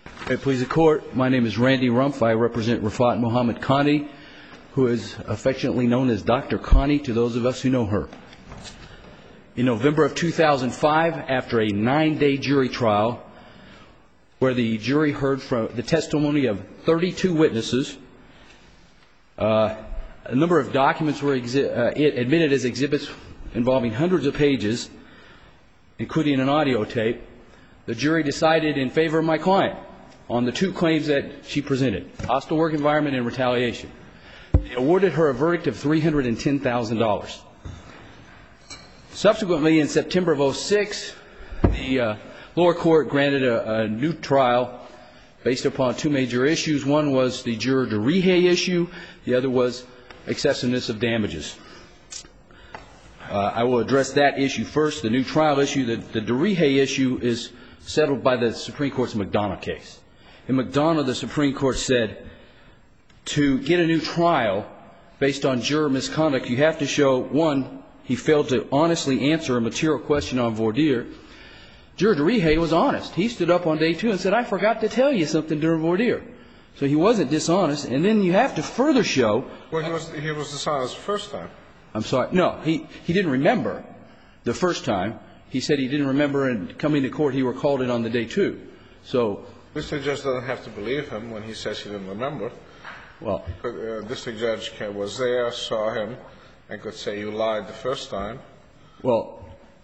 May it please the Court, my name is Randy Rumpf. I represent Rafat Muhammad Kani, who is affectionately known as Dr. Kani to those of us who know her. In November of 2005, after a 9-day jury trial, where the jury heard from the testimony of 32 witnesses, a number of documents were admitted as exhibits involving hundreds of pages, including an audio tape. The jury decided in favor of my client on the two claims that she presented, hostile work environment and retaliation. They awarded her a verdict of $310,000. Subsequently, in September of 2006, the lower court granted a new trial based upon two major issues. One was the juror Durihe issue. The other was excessiveness of damages. I will address that issue first, the new trial issue. The Durihe issue is settled by the Supreme Court's McDonough case. In McDonough, the Supreme Court said to get a new trial based on juror misconduct, you have to show, one, he failed to honestly answer a material question on voir dire. Juror Durihe was honest. He stood up on day two and said, I forgot to tell you something during voir dire. So he wasn't dishonest. And then you have to further show. Well, he was dishonest the first time. I'm sorry. No, he didn't remember the first time. He said he didn't remember, and coming to court, he recalled it on the day two. So district judge doesn't have to believe him when he says he didn't remember. Well, district judge was there, saw him, and could say you lied the first time. Well,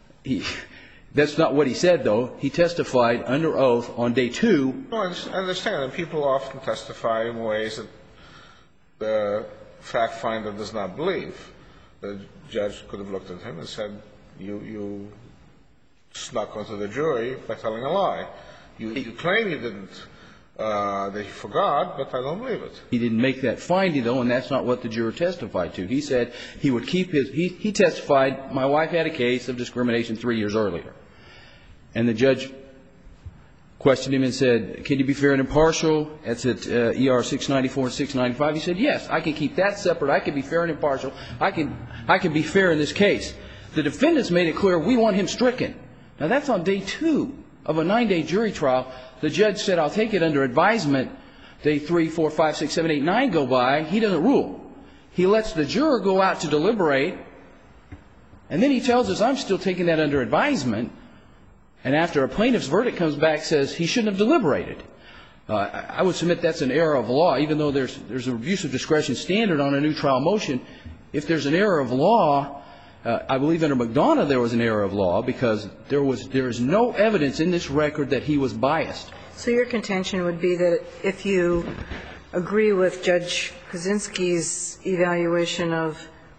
that's not what he said, though. He testified under oath on day two. No, I understand. And people often testify in ways that the fact finder does not believe. The judge could have looked at him and said, you snuck onto the jury by telling a lie. You claim you didn't, that you forgot, but I don't believe it. He didn't make that finding, though, and that's not what the juror testified to. He said he would keep his – he testified, my wife had a case of discrimination 3 years earlier. And the judge questioned him and said, can you be fair and impartial? That's at ER 694 and 695. He said, yes, I can keep that separate. I can be fair and impartial. I can be fair in this case. The defendants made it clear we want him stricken. Now, that's on day two of a 9-day jury trial. The judge said, I'll take it under advisement. Day 3, 4, 5, 6, 7, 8, 9 go by. He doesn't rule. He lets the juror go out to deliberate. And then he tells us, I'm still taking that under advisement. And after a plaintiff's verdict comes back, says he shouldn't have deliberated. I would submit that's an error of law, even though there's an abuse of discretion standard on a new trial motion. If there's an error of law, I believe under McDonough there was an error of law because there is no evidence in this record that he was biased. So your contention would be that if you agree with Judge Kaczynski's evaluation of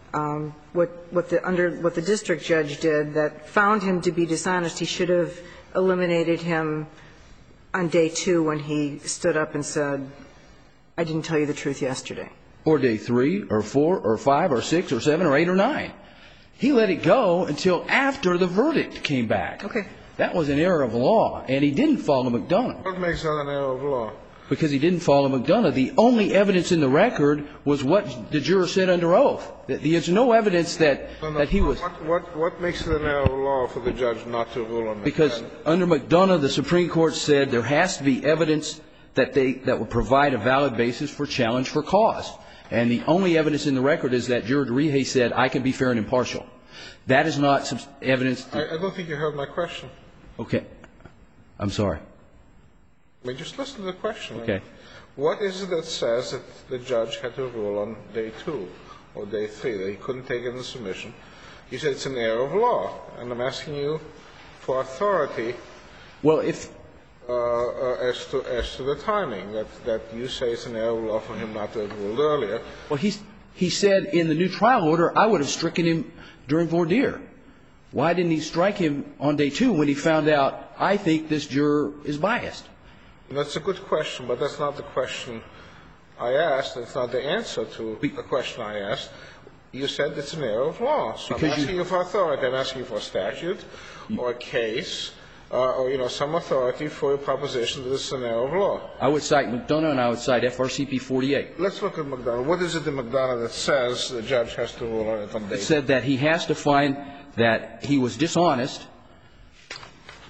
what the district judge did that found him to be dishonest, he should have eliminated him on day two when he stood up and said, I didn't tell you the truth yesterday. Or day 3 or 4 or 5 or 6 or 7 or 8 or 9. He let it go until after the verdict came back. Okay. That was an error of law, and he didn't follow McDonough. What makes that an error of law? Because he didn't follow McDonough. The only evidence in the record was what the juror said under oath. There's no evidence that he was. What makes it an error of law for the judge not to rule on that? Because under McDonough, the Supreme Court said there has to be evidence that would provide a valid basis for challenge for cause. And the only evidence in the record is that Juror Durihe said, I can be fair and impartial. That is not evidence. I don't think you heard my question. Okay. I'm sorry. I mean, just listen to the question. Okay. What is it that says that the judge had to rule on day 2 or day 3, that he couldn't take it in the submission? You said it's an error of law, and I'm asking you for authority. Well, if as to the timing, that you say it's an error of law for him not to have ruled earlier. Well, he said in the new trial order, I would have stricken him during voir dire. Why didn't he strike him on day 2 when he found out, I think this juror is biased? That's a good question, but that's not the question I asked. That's not the answer to the question I asked. You said it's an error of law. So I'm asking you for authority. I'm asking you for a statute or a case or, you know, some authority for a proposition that it's an error of law. I would cite McDonough and I would cite FRCP 48. Let's look at McDonough. What is it in McDonough that says the judge has to rule on it on day 2? It said that he has to find that he was dishonest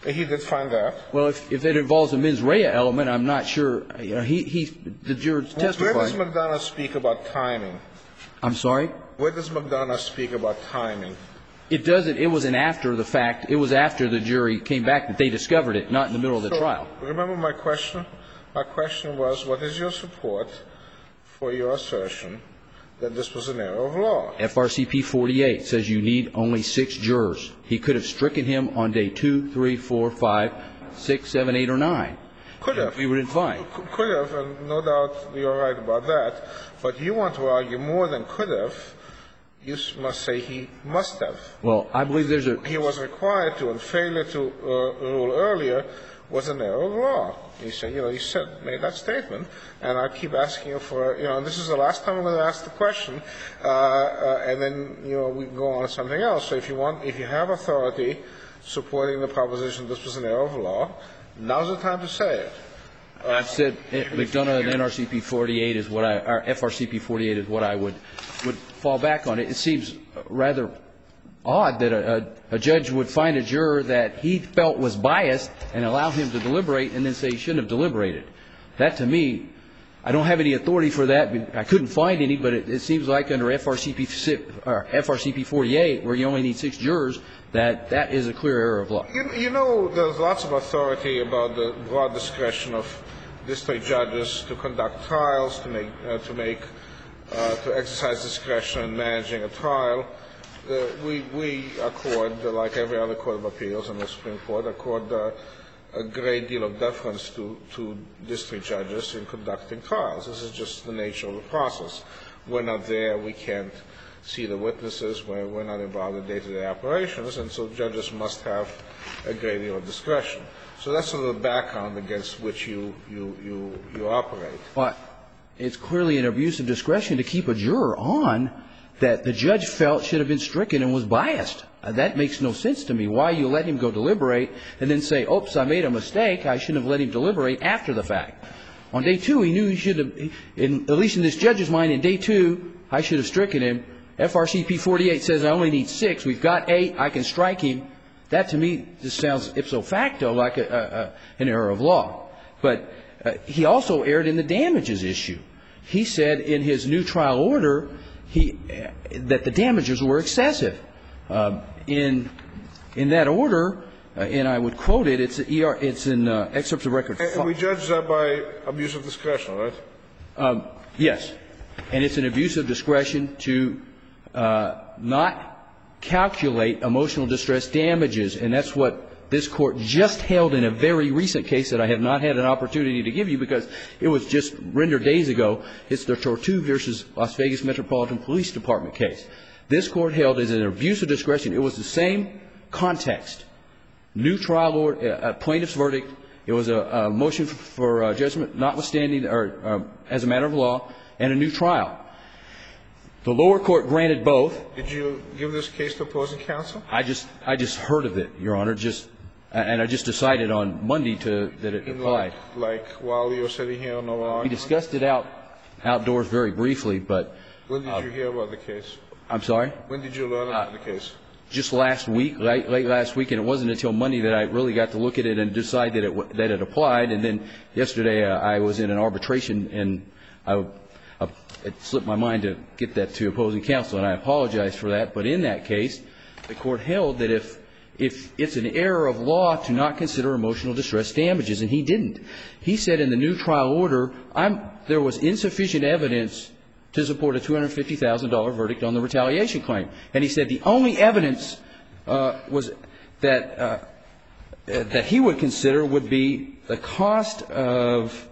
He did find that. Well, if it involves a mens rea element, I'm not sure. You know, the juror testified. Where does McDonough speak about timing? I'm sorry? Where does McDonough speak about timing? It doesn't. It was after the fact. It was after the jury came back that they discovered it, not in the middle of the trial. Remember my question? My question was, what is your support for your assertion that this was an error of law? FRCP 48 says you need only 6 jurors. He could have stricken him on day 2, 3, 4, 5, 6, 7, 8, or 9. Could have. We would have been fine. Could have, and no doubt you're right about that. But you want to argue more than could have. You must say he must have. Well, I believe there's a... He was required to, and failure to rule earlier was an error of law. He said, made that statement, and I keep asking you for, and this is the last time I'm going to ask the question, and then, we can go on to something else. So if you have authority supporting the proposition this was an error of law, now's the time to say it. I've said McDonough and NRCP 48 is what or FRCP 48 is what I would fall back on. It seems rather odd that a judge would find a juror that he felt was biased and allow him to deliberate and then say he shouldn't have deliberated. That, to me, I don't have any authority for that. I couldn't find any, but it seems like under FRCP 48, where you only need 6 jurors, that is a clear error of law. There's lots of authority about the broad discretion of district judges to conduct trials, to exercise discretion in managing a trial. We accord, like every other court of appeals and the Supreme Court, accord a great deal of deference to district judges in conducting trials. This is just the nature of the process. We're not there. We can't see the witnesses. We're not involved in day-to-day operations, and so judges must have a great deal of discretion. So that's sort of the background against which you operate. But it's clearly an abuse of discretion to keep a juror on that the judge felt should have been stricken and was biased. That makes no sense to me. Why you let him go deliberate and then say, oops, I made a mistake, I shouldn't have let him deliberate after the fact. On day 2, he knew he should have, at least in this judge's mind, in day 2, I should have stricken him. FRCP 48 says I only need 6. We've got 8. I can strike him. That, to me, just sounds ipso facto like an error of law. But he also erred in the damages issue. He said in his new trial order that the damages were excessive. In that order, and I would quote it, it's in excerpts of record 5. And we judge that by abuse of discretion, right? Yes. And it's an abuse of discretion to not calculate emotional distress damages, and that's what this Court just held in a very recent case that I have not had an opportunity to give you because it was just rendered days ago. It's the Tortu versus Las Vegas Metropolitan Police Department case. This Court held as an abuse of discretion. It was the same context. New trial order, plaintiff's verdict. It was a motion for judgment notwithstanding or as a matter of law, and a new trial. The lower court granted both. Did you give this case to opposing counsel? I just heard of it, Your Honor, and I just decided on Monday that it applied. Like while you were sitting here on the lawn? We discussed it outdoors very briefly, but. When did you hear about the case? I'm sorry? When did you learn about the case? Just last week, late last week, and it wasn't until Monday that I really got to look at it and decide that it applied. And then yesterday I was in an arbitration, and it slipped my mind to get that to opposing counsel, and I apologize for that. But in that case, the Court held that if it's an error of law to not consider emotional distress damages, and he didn't. He said in the new trial order there was insufficient evidence to support a $250,000 verdict on the retaliation claim. And he said the only evidence was that he would consider would be the cost of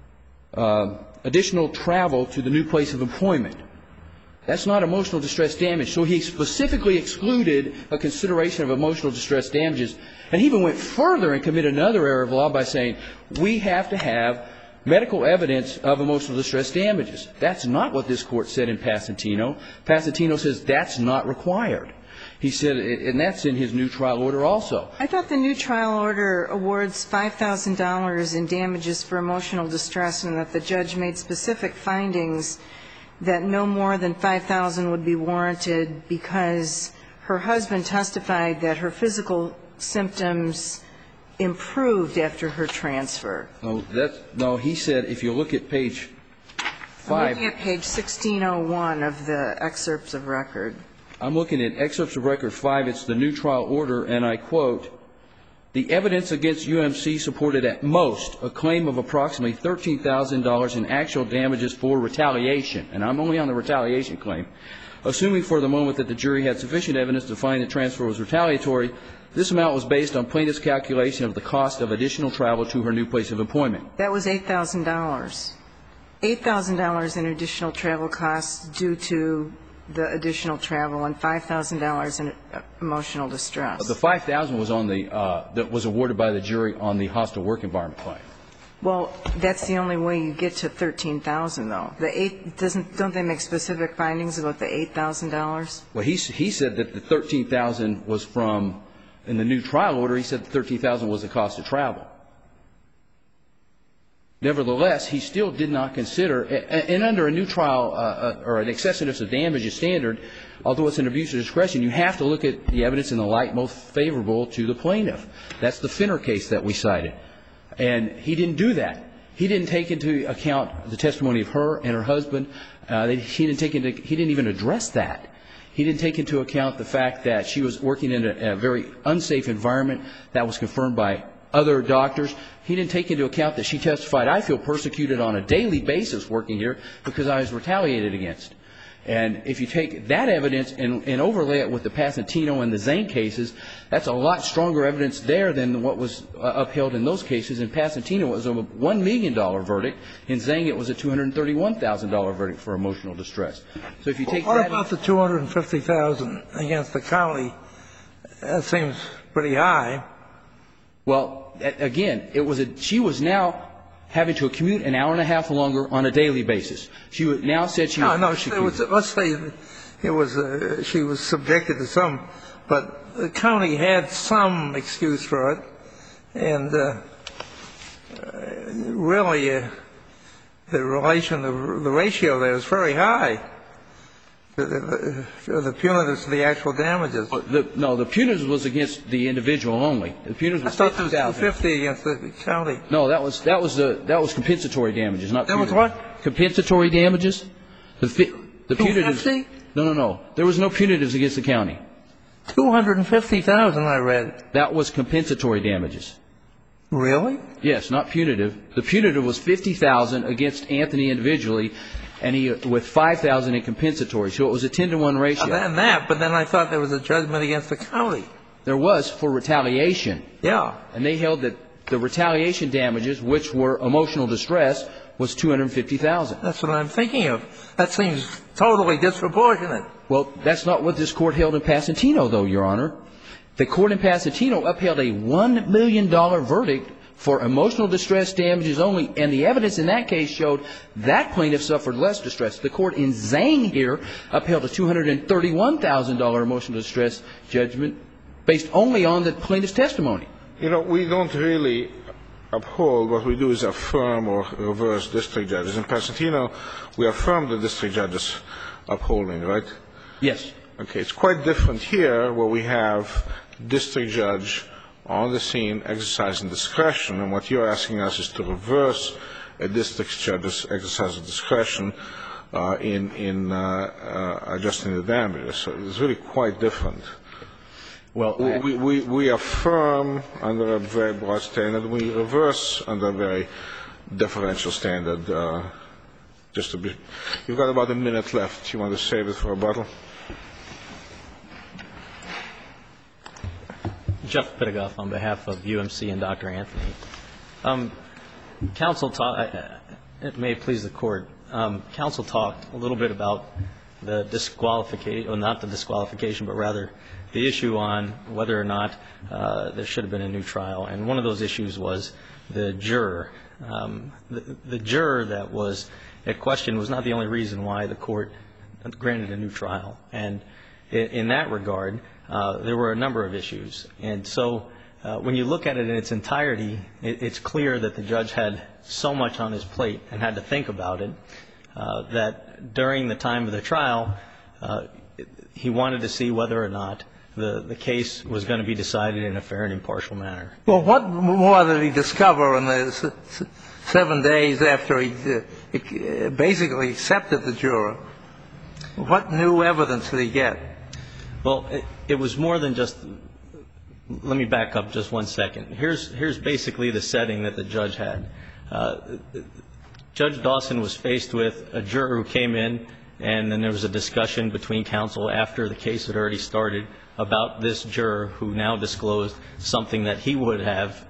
additional travel to the new place of employment. That's not emotional distress damage. So he specifically excluded a consideration of emotional distress damages. And he even went further and committed another error of law by saying we have to have medical evidence of emotional distress damages. That's not what this Court said in Pasatino. Pasatino says that's not required. He said, and that's in his new trial order also. I thought the new trial order awards $5,000 in damages for emotional distress and that the judge made specific findings that no more than $5,000 would be warranted because her husband testified that her physical symptoms improved after her transfer. No, he said if you look at page 5. I'm looking at page 1601 of the excerpts of record. I'm looking at excerpts of record 5. It's the new trial order, and I quote, "The evidence against UMC supported at most a claim of approximately $13,000 in actual damages for retaliation." And I'm only on the retaliation claim. "Assuming for the moment that the jury had sufficient evidence to find the transfer was retaliatory, this amount was based on plaintiff's calculation of the cost of additional travel to her new place of employment." That was $8,000. $8,000 in additional travel costs due to the additional travel and $5,000 in emotional distress. The $5,000 was on the that was awarded by the jury on the hostile work environment claim. Well, that's the only way you get to $13,000, though. Don't they make specific findings about the $8,000? Well, he said that the $13,000 was from, in the new trial order, he said the $13,000 was the cost of travel. Nevertheless, he still did not consider, and under a new trial or an excessiveness of damages standard, although it's an abuse of discretion, you have to look at the evidence in the light most favorable to the plaintiff. That's the Finner case that we cited. And he didn't do that. He didn't take into account the testimony of her and her husband. He didn't even address that. He didn't take into account the fact that she was working in a very unsafe environment that was confirmed by other doctors. He didn't take into account that she testified, "I feel persecuted on a daily basis working here because I was retaliated against." And if you take that evidence and overlay it with the Pasatino and the Zane cases, that's a lot stronger evidence there than what was upheld in those cases. In Pasatino, it was a $1 million verdict. In Zane, it was a $231,000 verdict for emotional distress. So if you take that. What about the $250,000 against the county? That seems pretty high. Well, again, she was now having to commute an hour and a half longer on a daily basis. She now said she was persecuted. Let's say it was she was subjected to some, but the county had some excuse for it, and really the ratio there is very high. The punitives to the actual damages. No, the punitives was against the individual only. The punitives was $50,000. I thought there was $250 against the county. No, that was compensatory damages, not punitive. That was what? Compensatory damages. The punitives. $250? No. There was no punitives against the county. $250,000, I read. That was compensatory damages. Really? Yes, not punitive. The punitive was $50,000 against Anthony individually, and he with $5,000 in compensatory. So it was a 10-to-1 ratio. But then I thought there was a judgment against the county. There was for retaliation. Yeah. And they held that the retaliation damages, which were emotional distress, was $250,000. That's what I'm thinking of. That seems totally disproportionate. Well, that's not what this Court held in Pasatino, though, Your Honor. The Court in Pasatino upheld a $1 million verdict for emotional distress damages only, and the evidence in that case showed that plaintiff suffered less distress. The Court in Zane here upheld a $231,000 emotional distress judgment based only on the plaintiff's testimony. You know, we don't really uphold. What we do is affirm or reverse district judges. In Pasatino, we affirm the district judge's upholding, right? Yes. Okay. It's quite different here where we have district judge on the scene exercising discretion, and what you're asking us is to reverse a district judge's exercise of discretion in adjusting the damages. So it's really quite different. Well, we affirm under a very broad standard. We reverse under a very deferential standard. You've got about a minute left. You want to save it for rebuttal? Jeff Pittigoff on behalf of UMC and Dr. Anthony. Counsel talked, it may please the Court, counsel talked a little bit about the disqualification, or not the disqualification, but rather the issue on whether or not there should have been a new trial. And one of those issues was the juror. The juror that was at question was not the only reason why the Court granted a new trial. And in that regard, there were a number of issues. And so when you look at it in its entirety, it's clear that the judge had so much on his plate and had to think about it that during the time of the trial, he wanted to see whether or not the case was going to be decided in a fair and impartial manner. Well, what more did he discover in the 7 days after he basically accepted the juror? What new evidence did he get? Well, it was more than just – let me back up just 1 second. Here's basically the setting that the judge had. Judge Dawson was faced with a juror who came in, and then there was a discussion between counsel after the case had already started about this juror who now disclosed something that he would have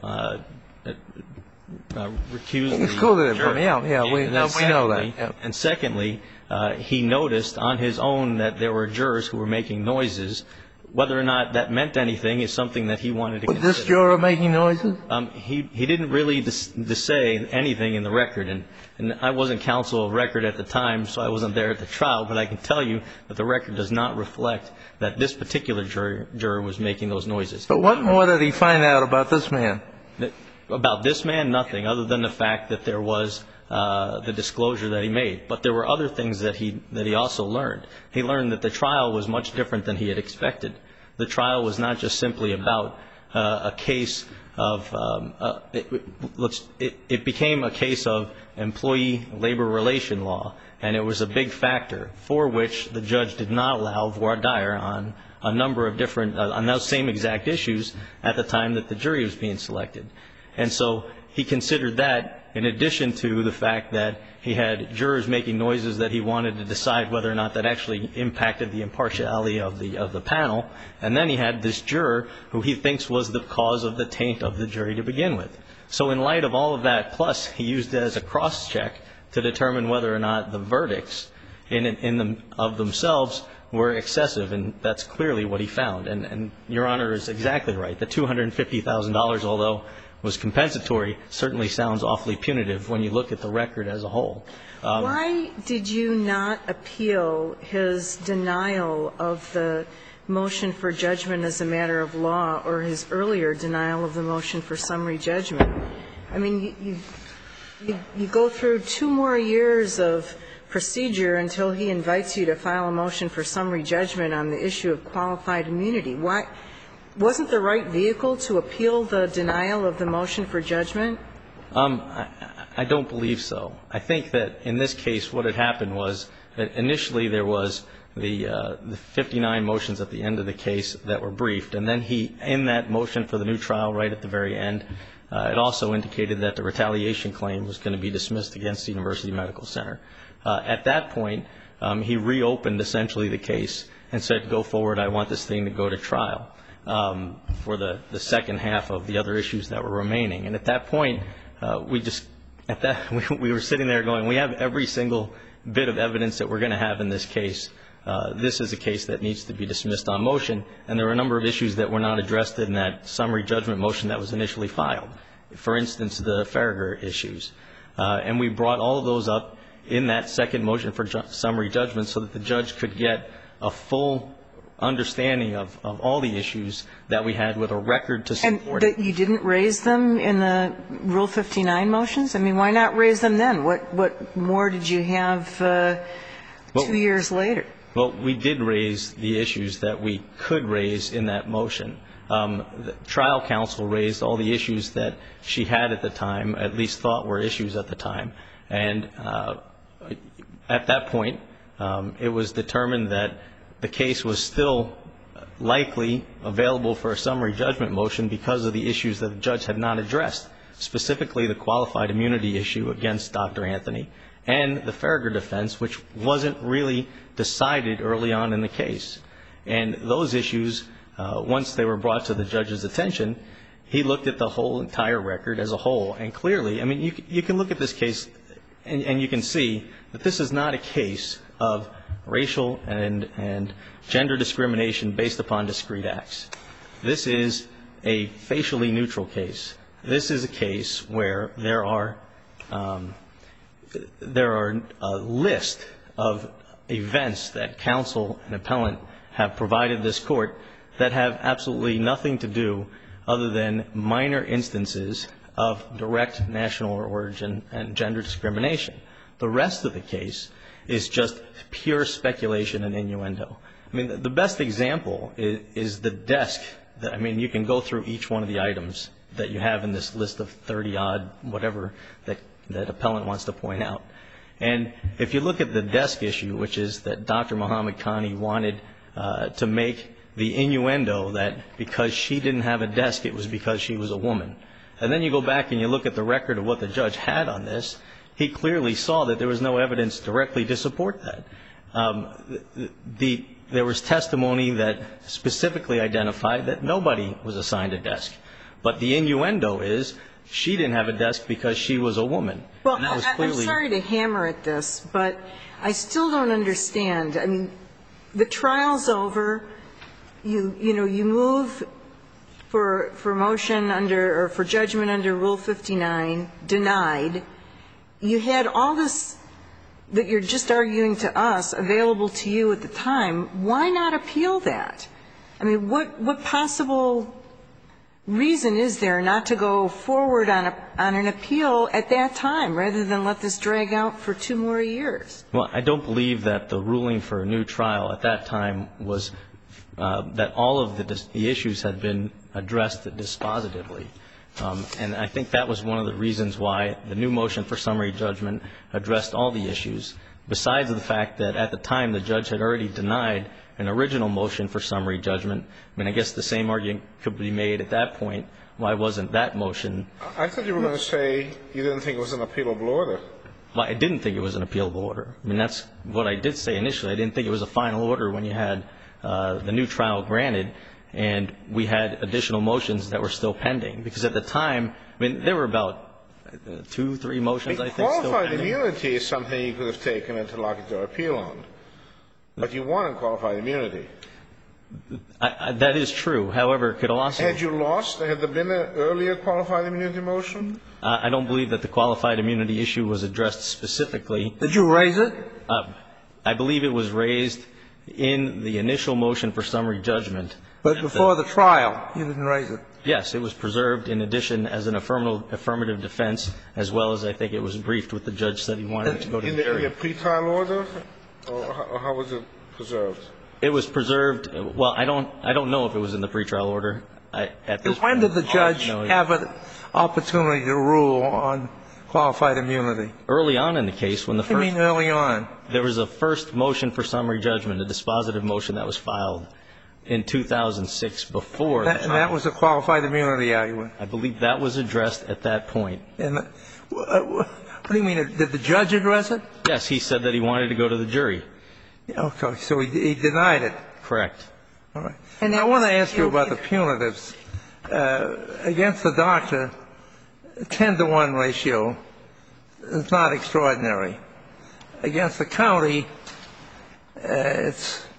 recused the juror. We know that. Yeah. And secondly, he noticed on his own that there were jurors who were making noises. Whether or not that meant anything is something that he wanted to consider. Was this juror making noises? He didn't really say anything in the record, and I wasn't counsel of record at the time, so I wasn't there at the trial, but I can tell you that the record does not reflect that this particular juror was making those noises. But what more did he find out about this man? About this man, nothing, other than the fact that there was the disclosure that he made. But there were other things that he also learned. He learned that the trial was much different than he had expected. The trial was not just simply about a case of it became a case of employee labor relation law, and it was a big factor for which the judge did not allow voir dire on a number of different on those same exact issues at the time that the jury was being selected. And so he considered that in addition to the fact that he had jurors making noises that he wanted to decide whether or not that actually impacted the impartiality of the panel. And then he had this juror who he thinks was the cause of the taint of the jury to begin with. So in light of all of that, plus he used it as a cross-check to determine whether or not the verdicts of themselves were excessive, and that's clearly what he found. And Your Honor is exactly right. The $250,000, although was compensatory, certainly sounds awfully punitive when you look at the record as a whole. Why did you not appeal his denial of the motion for judgment as a matter of law or his earlier denial of the motion for summary judgment? I mean, you go through 2 more years of procedure until he invites you to file a motion for summary judgment on the issue of qualified immunity. Why wasn't the right vehicle to appeal the denial of the motion for judgment? I don't believe so. I think that in this case what had happened was that initially there was the 59 motions at the end of the case that were briefed, and then he, in that motion for the new trial right at the very end, it also indicated that the retaliation claim was going to be dismissed against the University Medical Center. At that point, he reopened essentially the case and said, go forward, I want this thing to go to trial for the second half of the other issues that were remaining. And at that point, we were sitting there going, we have every single bit of evidence that we're going to have in this case. This is a case that needs to be dismissed on motion, and there were a number of issues that were not addressed in that summary judgment motion that was initially filed. For instance, the Farragher issues. And we brought all of those up in that second motion for summary judgment so that the judge could get a full understanding of all the issues that we had with a record to support it. And you didn't raise them in the Rule 59 motions? I mean, why not raise them then? What more did you have 2 years later? Well, we did raise the issues that we could raise in that motion. The trial counsel raised all the issues that she had at the time, at least thought were issues at the time. And at that point, it was determined that the case was still likely available for a summary judgment motion because of the issues that the judge had not addressed, specifically the qualified immunity issue against Dr. Anthony and the Farragher defense, which wasn't really decided early on in the case. And those issues, once they were brought to the judge's attention, he looked at the whole entire record as a whole. And clearly, I mean, you can look at this case and you can see that this is not a case of racial and gender discrimination based upon discrete acts. This is a facially neutral case. This is a case where there are a list of events that counsel and appellant have provided this court that have absolutely nothing to do other than minor instances of direct national origin and gender discrimination. The rest of the case is just pure speculation and innuendo. I mean, the best example is the desk. I mean, you can go through each one of the items that you have in this list of 30-odd, whatever, that appellant wants to point out. And if you look at the desk issue, which is that Dr. Muhammad Khani wanted to make the innuendo that because she didn't have a desk, it was because she was a woman. And then you go back and you look at the record of what the judge had on this, he clearly saw that there was no evidence directly to support that. There was testimony that specifically identified that nobody was assigned a desk. But the innuendo is she didn't have a desk because she was a woman. Well, and that was clearly... I'm sorry to hammer at this, but I still don't understand. I mean, the trial's over. You move for motion under or for judgment under Rule 59, denied. You had all this that you're just arguing to us available to you at the time. Why not appeal that? I mean, what possible reason is there not to go forward on an appeal at that time rather than let this drag out for 2 more years? Well, I don't believe that the ruling for a new trial at that time was that all of the issues had been addressed dispositively. And I think that was one of the reasons why the new motion for summary judgment addressed all the issues, besides the fact that at the time the judge had already denied an original motion for summary judgment. I mean, I guess the same argument could be made at that point. Why wasn't that motion? I thought you were going to say you didn't think it was an appealable order. Well, I didn't think it was an appealable order. I mean, that's what I did say initially. I didn't think it was a final order when you had the new trial granted and we had additional motions that were still pending. Because at the time, I mean, there were about 2, 3 motions, I think, still pending. Qualified immunity is something you could have taken an interlocutory appeal on. But you wanted qualified immunity. That is true. However, it could also... Had you lost? Had there been an earlier qualified immunity motion? I don't believe that the qualified immunity issue was addressed specifically. Did you raise it? I believe it was raised in the initial motion for summary judgment. But before the trial, you didn't raise it? Yes. It was preserved in addition as an affirmative defense, as well as I think it was briefed with the judge said he wanted it to go to the jury. In the pretrial order? Or how was it preserved? It was preserved. Well, I don't know if it was in the pretrial order. When did the judge have an opportunity to rule on qualified immunity? Early on in the case, when the first... You mean early on? There was a first motion for summary judgment, a dispositive motion that was filed in 2006 before the trial. And that was a qualified immunity argument? I believe that was addressed at that point. And what do you mean? Did the judge address it? Yes. He said that he wanted to go to the jury. Okay. So he denied it. Correct. All right. And I want to ask you about the punitives. Against the doctor, 10-to-1 ratio is not extraordinary. Against the county, it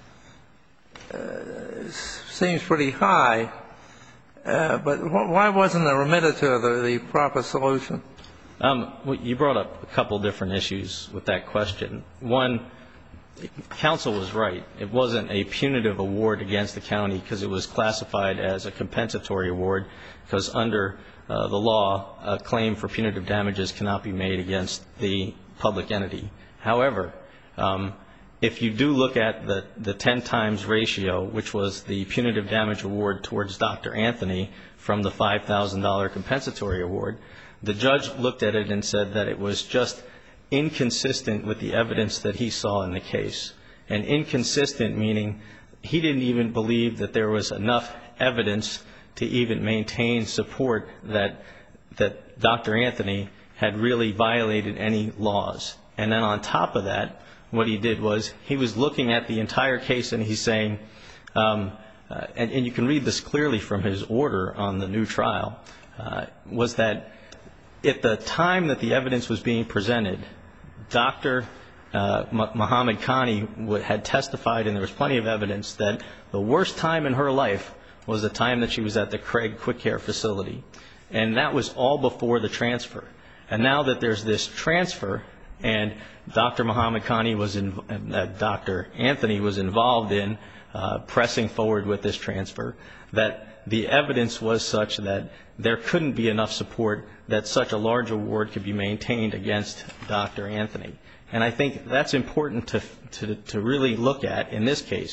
seems pretty high. But why wasn't a remittiture the proper solution? Well, you brought up a couple different issues with that question. One, counsel was right. It wasn't a punitive award against the county because it was classified as a compensatory award, because under the law, a claim for punitive damages cannot be made against the public entity. However, if you do look at the 10 times ratio, which was the punitive damage award towards Dr. Anthony from the $5,000 compensatory award, the judge looked at it and said that it was just inconsistent with the evidence that he saw in the case. And inconsistent meaning he didn't even believe that there was enough evidence to even maintain support that Dr. Anthony had really violated any laws. And then on top of that, what he did was he was looking at the entire case and he's saying, and you can read this clearly from his order on the new trial, was that at the time that the evidence was being presented, Dr. Muhammad Khani had testified, and there was plenty of evidence, that the worst time in her life was the time that she was at the Craig Quick Care facility. And that was all before the transfer. And now that there's this transfer and Dr. Muhammad Khani Dr. Anthony was involved in pressing forward with this transfer, that the evidence was such that there couldn't be enough support that such a large award could be maintained against Dr. Anthony. And I think that's important to really look at in this case.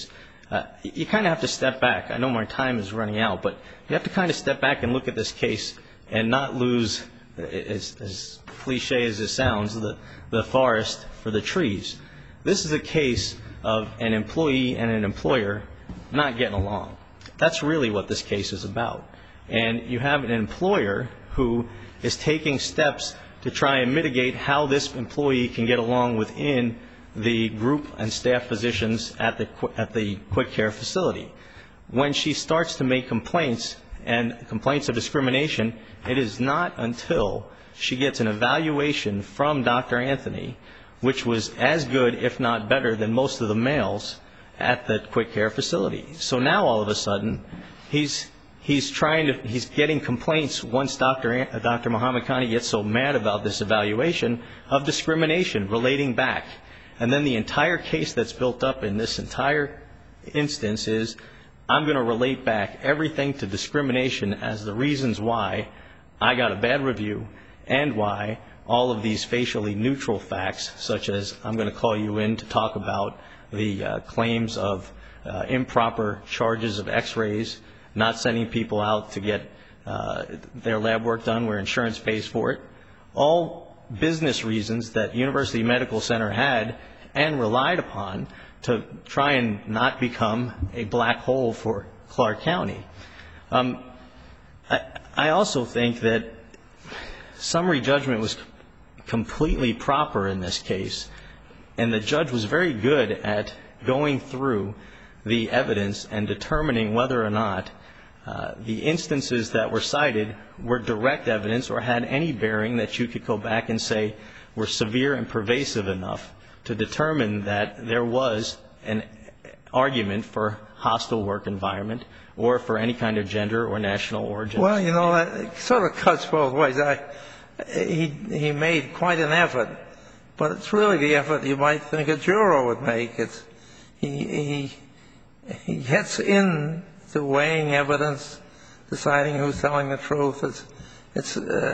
you kind of have to step back. I know my time is running out, but you have to kind of step back and look at this case and not lose, as cliche as it sounds, the forest for the trees. This is a case of an employee and an employer not getting along. That's really what this case is about. And you have an employer who is taking steps to try and mitigate how this employee can get along within the group and staff positions at the Quick Care facility. When she starts to make complaints and complaints of discrimination, it is not until she gets an evaluation from Dr. Anthony, which was as good, if not better, than most of the males at the Quick Care facility. So now all of a sudden, he's getting complaints once Dr. Muhammad Khani gets so mad about this evaluation of discrimination relating back. And then the entire case that's built up in this entire instance is, I'm going to relate back everything to discrimination as the reasons why I got a bad review and why all of these facially neutral facts, such as I'm going to call you in to talk about the claims of improper charges of x-rays, not sending people out to get their lab work done where insurance pays for it, all business reasons that University Medical Center had and relied upon to try and not become a black hole for Clark County. I also think that summary judgment was completely proper in this case, and the judge was very good at going through the evidence and determining whether or not the instances that were cited were direct evidence or had any bearing that you could go back and say were severe and pervasive enough to determine that there was an argument for hostile work environment or for any kind of gender or national origin. Well, you know, it sort of cuts both ways. He made quite an effort, but it's really the effort you might think a juror would make. He gets into weighing evidence, deciding who's telling the truth. It's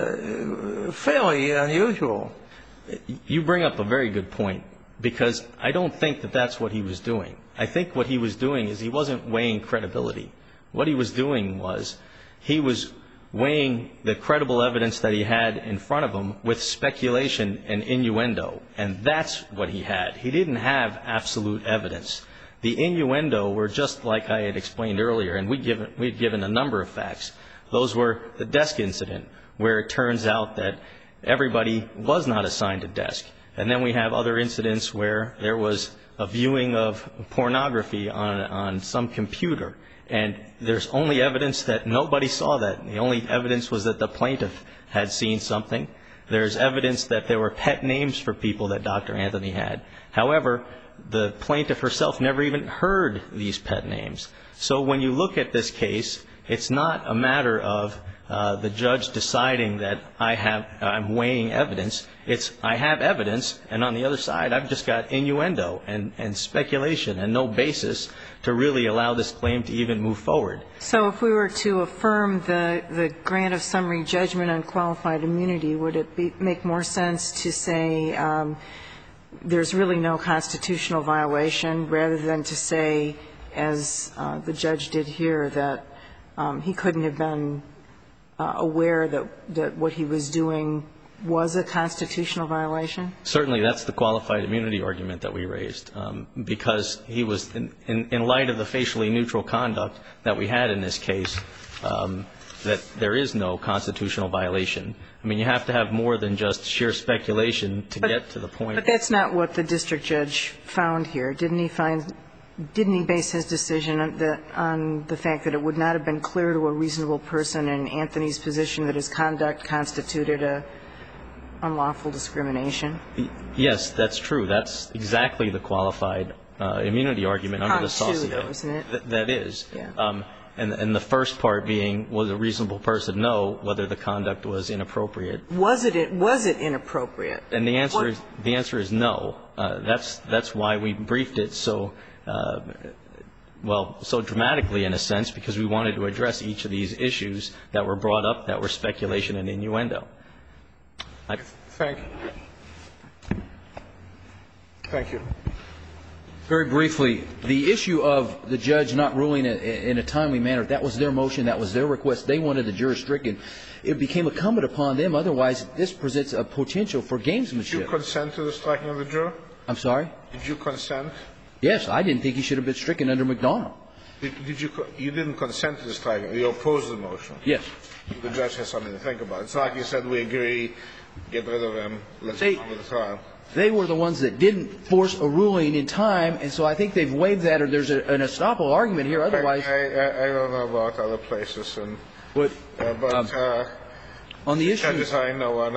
fairly unusual. You bring up a very good point, because I don't think that that's what he was doing. I think what he was doing is he wasn't weighing credibility. What he was doing was he was weighing the credible evidence that he had in front of him with speculation and innuendo, and that's what he had. He didn't have absolute evidence. The innuendo were just like I had explained earlier, and we'd given a number of facts. Those were the desk incident, where it turns out that everybody was not assigned a desk. And then we have other incidents where there was a viewing of pornography on some computer, and there's only evidence that nobody saw that. The only evidence was that the plaintiff had seen something. There's evidence that there were pet names for people that Dr. Anthony had. However, the plaintiff herself never even heard these pet names. So when you look at this case, it's not a matter of the judge deciding that I'm weighing evidence. It's I have evidence, and on the other side I've just got innuendo and speculation and no basis to really allow this claim to even move forward. So if we were to affirm the grant of summary judgment on qualified immunity, would it make more sense to say there's really no constitutional violation, rather than to say, as the judge did here, that he couldn't have been aware that what he was doing was a constitutional violation? Certainly, that's the qualified immunity argument that we raised, because he was, in light of the facially neutral conduct that we had in this case, that there is no constitutional violation. I mean, you have to have more than just sheer speculation to get to the point. But that's not what the district judge found here. Didn't he base his decision on the fact that it would not have been clear to a reasonable person in Anthony's position that his conduct constituted a unlawful discrimination? Yes, that's true. That's exactly the qualified immunity argument under the Saucier. Isn't it? That is. Yeah. And the first part being, was a reasonable person know whether the conduct was inappropriate? Was it inappropriate? And the answer is no. That's why we briefed it so dramatically, in a sense, because we wanted to address each of these issues that were brought up that were speculation and innuendo. Thank you. Thank you. Very briefly, the issue of the judge not ruling in a timely manner, that was their motion, that was their request. They wanted the juror stricken. It became incumbent upon them. Otherwise, this presents a potential for gamesmanship. Did you consent to the striking of the juror? I'm sorry? Did you consent? Yes, I didn't think he should have been stricken under McDonald. You didn't consent to the striking. You opposed the motion. Yes. The judge has something to think about. It's not like you said, we agree, get rid of him, let's go on with the trial. They were the ones that didn't force a ruling in time, and so I think they've waived that, or there's an estoppel argument here. Otherwise, I don't know about other places, but on the issue, judges I know are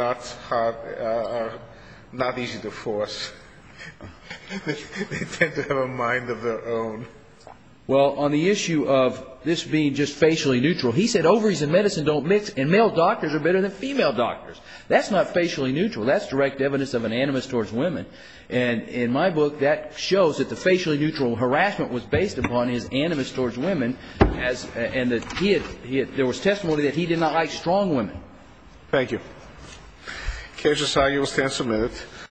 not easy to force. They tend to have a mind of their own. Well, on the issue of this being just facially neutral, he said ovaries and medicine don't mix, and male doctors are better than female doctors. That's not facially neutral. That's direct evidence of an animus towards women. And in my book, that shows that the facially neutral harassment was based upon his animus towards women, and that there was testimony that he did not like strong women. Thank you. Case decided. You will stand submitted.